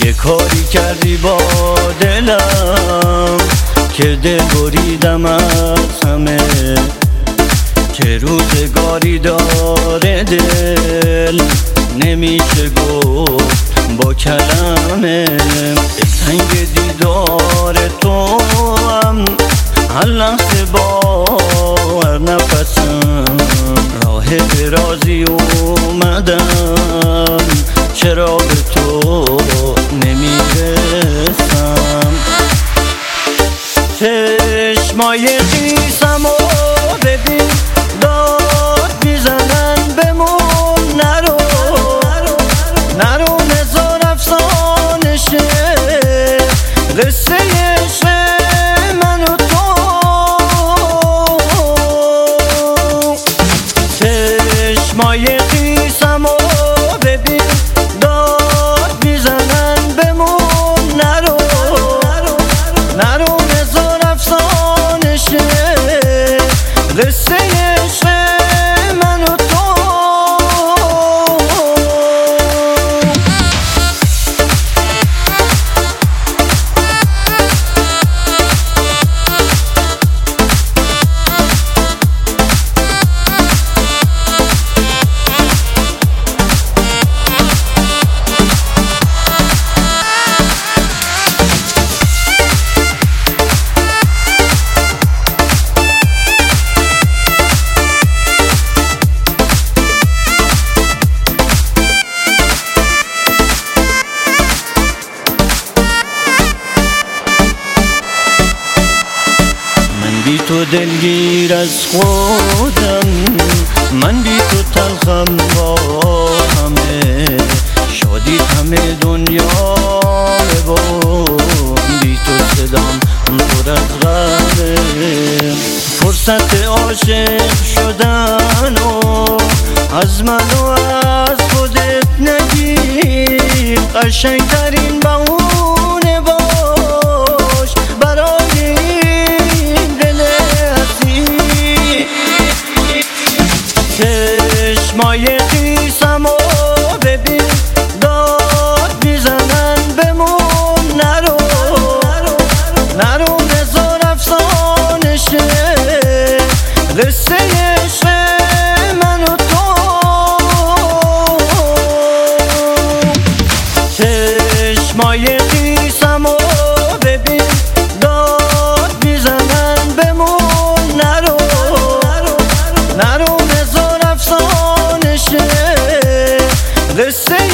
چه کاری کردی با دلم که دل بریدم از همه، چه روزگاری داره دل نمیشه گفت با کلمه. تنگ دیدار تو هم هر لحظه با هر نفسم راه درازی اومدم، چرا به تو نمیرسم. چشمای خیسم و ببین داد میزنن بمون، نرو نرو نزار افسانشه قصه عشق من و تو. چشمای خیسم و ببین داد میزنن بمون، نرو نرو نزار افسانشه قصه عشق من و تو. بی تو دلگیر از خودم، من بی تو تلخم با همه، شادی همه دنیا و بی تو صدام پر از غمه. فرصت عاشق شدن و از من و از خودت نگیر، قشنگترین بهونه باش برای چشمای خیسم و ببین داد میزنن بمون، نرو نرو نزار افسانشه قصه عشق من و تو. چشمای خیسم و ببین داد میزنن بمون، نرو نرو نزار افسانشه قصه